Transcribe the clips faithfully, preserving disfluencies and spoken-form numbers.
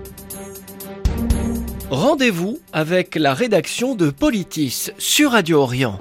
Rendez-vous avec la rédaction de Politis sur Radio Orient.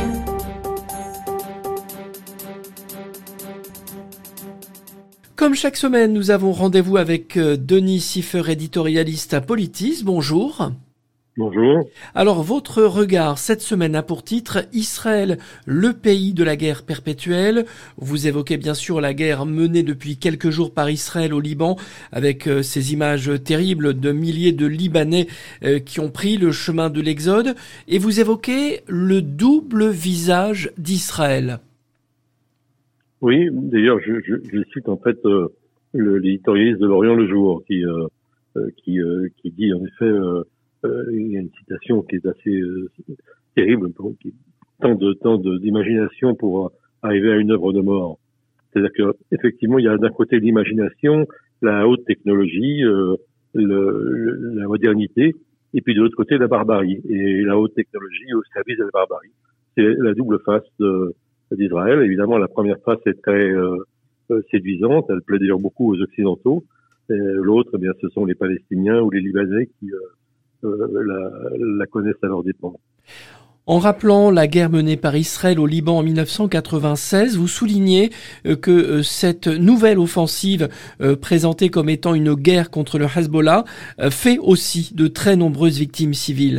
Comme chaque semaine, nous avons rendez-vous avec Denis Siffer, éditorialiste à Politis. Bonjour. Bonjour. Alors, votre regard cette semaine a pour titre « Israël, le pays de la guerre perpétuelle ». Vous évoquez bien sûr la guerre menée depuis quelques jours par Israël au Liban, avec euh, ces images terribles de milliers de Libanais euh, qui ont pris le chemin de l'Exode. Et vous évoquez le double visage d'Israël. Oui, d'ailleurs, je, je, je cite en fait euh, le, l'éditorialiste de l'Orient le jour, qui, euh, euh, qui, euh, qui dit en effet... Euh, Euh, il y a une citation qui est assez euh, terrible, pour, qui, tant de tant de, d'imagination pour euh, arriver à une œuvre de mort. C'est-à-dire que effectivement, il y a d'un côté l'imagination, la haute technologie, euh, le, le, la modernité, et puis de l'autre côté la barbarie. Et la haute technologie au service de la barbarie. C'est la double face de, d'Israël. Évidemment, la première face est très euh, séduisante. Elle plaît d'ailleurs beaucoup aux Occidentaux. Et l'autre, eh bien, ce sont les Palestiniens ou les Libanais qui euh, Euh, la, la connaissent à leurs dépens. En rappelant la guerre menée par Israël au Liban en dix-neuf cent quatre-vingt-seize, vous soulignez que cette nouvelle offensive présentée comme étant une guerre contre le Hezbollah fait aussi de très nombreuses victimes civiles.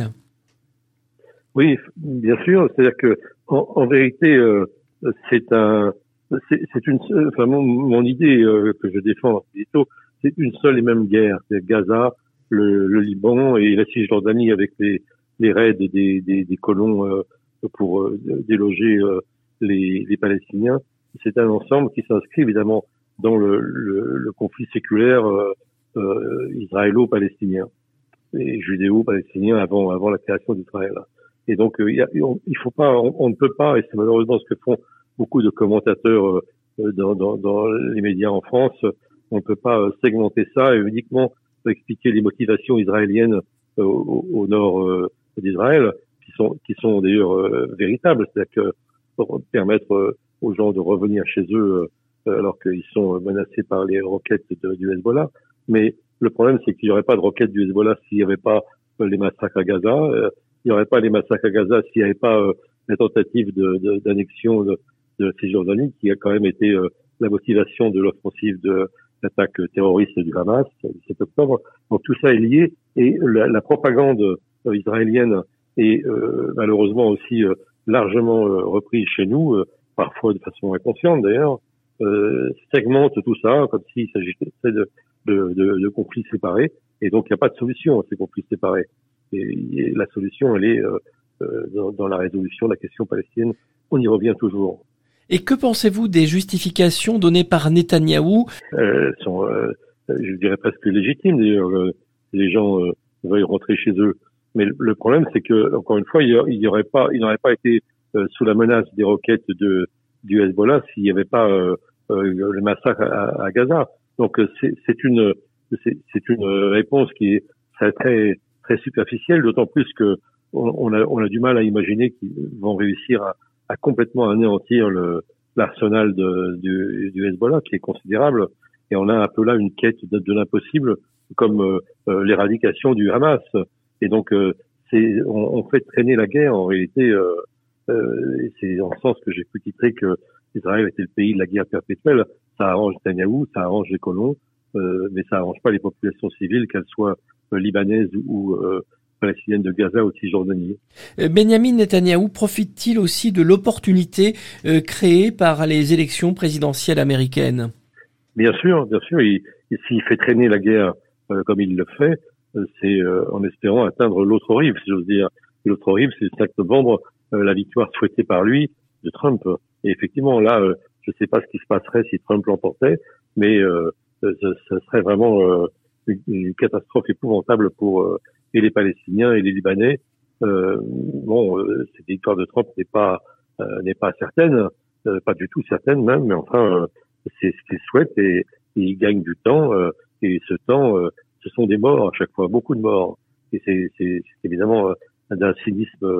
Oui, bien sûr. C'est-à-dire que en, en vérité, euh, c'est un, c'est, c'est une, enfin mon, mon idée euh, que je défends, c'est une seule et même guerre. C'est Gaza, Le, le Liban et la Cisjordanie avec les, les raids des, des, des colons euh, pour euh, déloger euh, les, les Palestiniens. C'est un ensemble qui s'inscrit évidemment dans le, le, le conflit séculaire euh, euh, israélo-palestinien et judéo-palestinien avant, avant la création d'Israël. Et donc euh, il, y a, on, il faut pas, on, on ne peut pas, et c'est malheureusement ce que font beaucoup de commentateurs euh, dans, dans, dans les médias en France, on ne peut pas euh, segmenter ça et uniquement expliquer les motivations israéliennes euh, au, au nord euh, d'Israël, qui sont qui sont d'ailleurs euh, véritables, c'est-à-dire que pour permettre euh, aux gens de revenir chez eux euh, alors qu'ils sont menacés par les roquettes de, du Hezbollah. Mais le problème, c'est qu'il n'y aurait pas de roquettes du Hezbollah s'il n'y avait pas euh, les massacres à Gaza. Euh, il n'y aurait pas les massacres à Gaza s'il n'y avait pas euh, la tentative de, de, d'annexion de, de la Cisjordanie, qui a quand même été euh, la motivation de l'offensive de l'attaque terroriste du Hamas, le sept octobre. Donc tout ça est lié et la, la propagande euh, israélienne est euh, malheureusement aussi euh, largement euh, reprise chez nous, euh, parfois de façon inconsciente d'ailleurs, euh, segmente tout ça comme s'il s'agissait de, de, de, de conflits séparés. Et donc il n'y a pas de solution à ces conflits séparés. Et, et la solution, elle est euh, euh, dans, dans la résolution de la question palestinienne. On y revient toujours. Et que pensez-vous des justifications données par Netanyahou ? euh, sont, euh, je dirais presque légitimes. D'ailleurs, euh, les gens euh, veulent rentrer chez eux. Mais le, le problème, c'est que, encore une fois, il y aurait pas, il n'aurait pas été euh, sous la menace des roquettes de du Hezbollah s'il n'y avait pas euh, euh, le massacre à, à Gaza. Donc, c'est, c'est une, c'est, c'est une réponse qui est très, très, très superficielle. D'autant plus que on, on a, on a du mal à imaginer qu'ils vont réussir à à complètement anéantir le, l'arsenal de, du, du Hezbollah, qui est considérable. Et on a un peu là une quête de, de l'impossible, comme euh, euh, l'éradication du Hamas. Et donc, euh, c'est, on, on fait traîner la guerre. En réalité, euh, euh, et c'est en ce sens que j'ai pu titrer que Israël était le pays de la guerre perpétuelle. Ça arrange Netanyahou, ça arrange les colons, euh, mais ça arrange pas les populations civiles, qu'elles soient euh, libanaises ou euh, palestinienne de Gaza ou de Cisjordanie. Benjamin Netanyahou profite-t-il aussi de l'opportunité euh, créée par les élections présidentielles américaines ? Bien sûr, bien sûr. Il, s'il fait traîner la guerre euh, comme il le fait, euh, c'est euh, en espérant atteindre l'autre rive, si j'ose dire. Et l'autre rive, c'est le cinq novembre, euh, la victoire souhaitée par lui de Trump. Et effectivement, là, euh, je ne sais pas ce qui se passerait si Trump l'emportait, mais euh, ce, ce serait vraiment euh, une, une catastrophe épouvantable pour euh, et les Palestiniens et les Libanais. Euh, bon, euh, cette victoire de Trump n'est pas euh, n'est pas certaine, euh, pas du tout certaine même, mais enfin euh, c'est ce qu'il souhaite et, et il gagne du temps euh, et ce temps, euh, ce sont des morts à chaque fois, beaucoup de morts. Et c'est, c'est, c'est évidemment euh, d'un cynisme euh,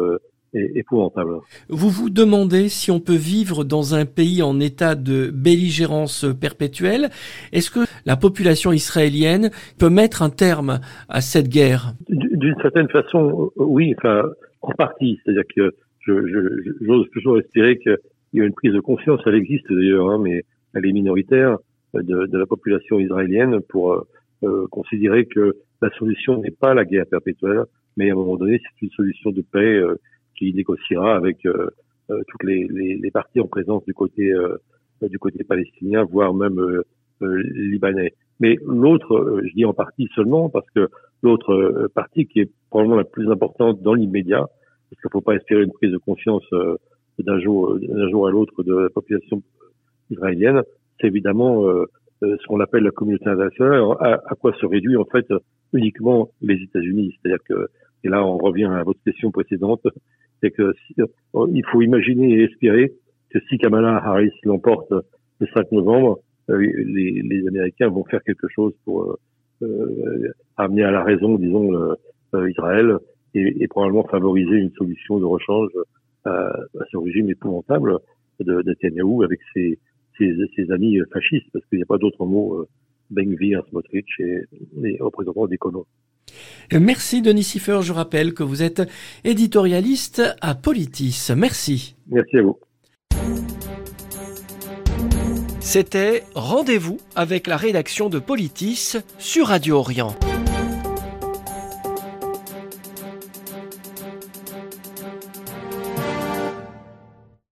épouvantable. Vous vous demandez si on peut vivre dans un pays en état de belligérance perpétuelle. Est-ce que la population israélienne peut mettre un terme à cette guerre? D'une certaine façon, oui, enfin, en partie. C'est-à-dire que je, je, j'ose toujours espérer qu'il y a une prise de conscience, elle existe d'ailleurs, hein, mais elle est minoritaire, de, de la population israélienne pour euh, considérer que la solution n'est pas la guerre perpétuelle, mais à un moment donné, c'est une solution de paix euh, qui négociera avec euh, euh, toutes les, les, les parties en présence du côté euh, du côté palestinien, voire même euh, euh, libanais. Mais l'autre, euh, je dis en partie seulement, parce que l'autre euh, partie qui est probablement la plus importante dans l'immédiat, parce qu'il ne faut pas espérer une prise de conscience euh, d'un jour d'un jour à l'autre de la population israélienne, c'est évidemment euh, ce qu'on appelle la communauté internationale, à, à quoi se réduit en fait uniquement les États-Unis. C'est-à-dire que, et là on revient à votre question précédente, c'est que si, il faut imaginer et espérer que si Kamala Harris l'emporte le cinq novembre, euh, les, les Américains vont faire quelque chose pour euh, amener à la raison, disons, euh, Israël et, et probablement favoriser une solution de rechange à, à ce régime épouvantable de, de Netanyahou avec ses, ses, ses amis fascistes, parce qu'il n'y a pas d'autre mot, euh, Ben Gvir, Smotrich et les représentants des colons. Merci Denis Siffer, je rappelle que vous êtes éditorialiste à Politis. Merci. Merci à vous. C'était Rendez-vous avec la rédaction de Politis sur Radio Orient.